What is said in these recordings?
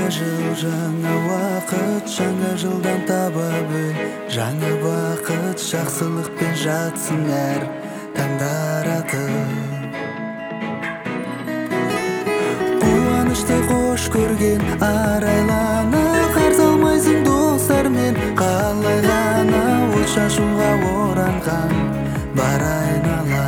жаңа уақыт, жаңа жылдан таба біл. Жаңа бақыт, жақсылықпен жатсын әр таңдаратып. Қуанышты қош көрген арайлана, қарсы алмайсың достармен, қалай ғана от шашуға оранған бар айнала.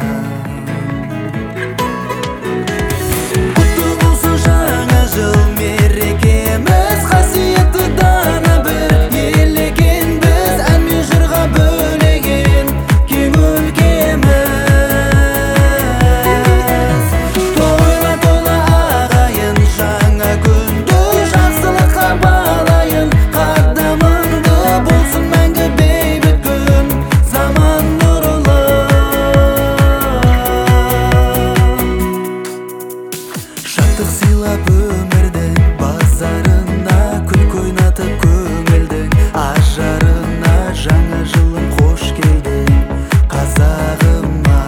Сыйлап өмірдің базарына, күлкі ойнатып көңілдің ажарына, жаңа жылым қош келдің қазағыма.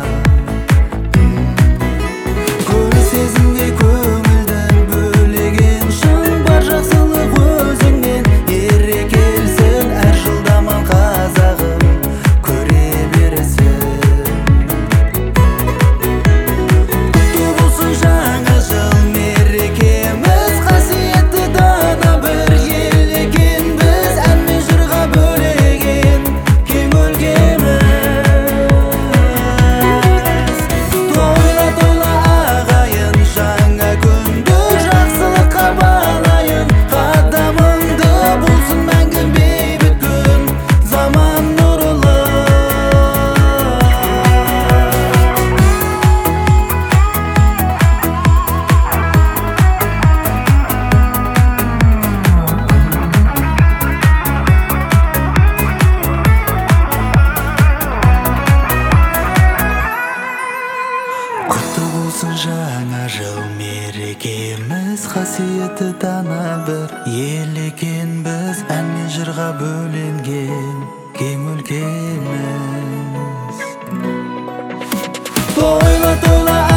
Көңіл сезімге көңілдің бөлеген шын бар жақсылық өзіңнен ере келсін, әр жылдаман қазағым көре бересің. Құтты болсын жаңа жыл, жаңа жыл мерекеміз, қасиетті дана бір ел екенбіз, ән мен жырға бөленген кең өлкеміз. Тойла